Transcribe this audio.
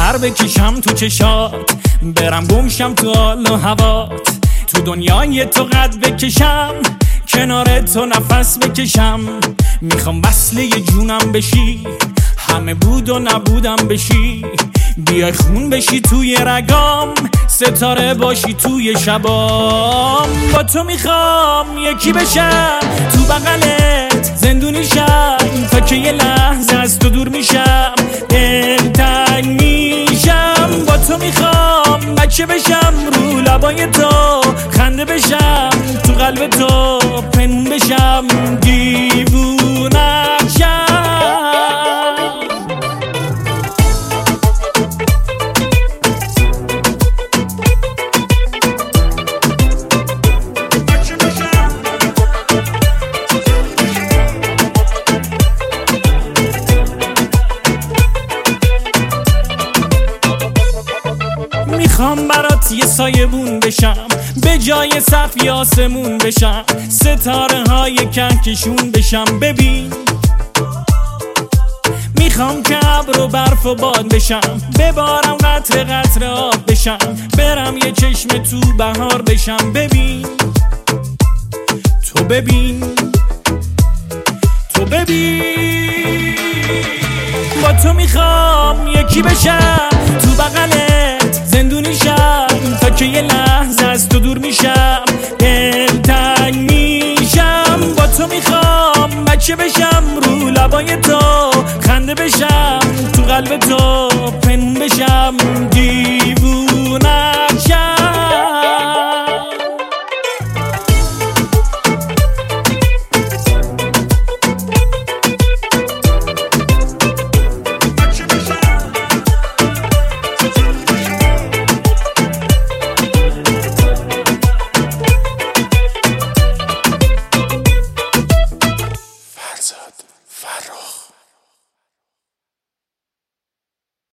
سر بکشم تو چشات، برم گمشم تو حال و هوات، تو دنیای تو قد بکشم، کنار تو نفس بکشم. میخوام وصله جونم بشی، همه بود و نبودم بشی، بیای خون بشی توی رگام، ستاره باشی توی شبام. با تو میخوام یکی بشم، تو بغلت زندونی شم، تا که یه لحظه از تو دور میشم، دلتنگ میشم. با تو میخوام بچه بشم، رو لبای تو خنده بشم، تو قلب تو پنهون بشم، دیوونم شم. میخوام برات یه سایبون بشم، به جای سقف آسمون بشم، ستاره های کهکشون بشم. ببین میخوام که ابر و برف و باد بشم، ببارم قطره قطره آب بشم، برم یه چشم تو بهار بشم. ببین تو ببین تو ببین، با تو میخوام یکی بشم، تو بغلت زندونی شم، تا که یه لحظه از تو دور میشم، دلتنگ میشم. با تو میخوام بچه بشم، رو لبای تو خنده بشم، تو قلب تو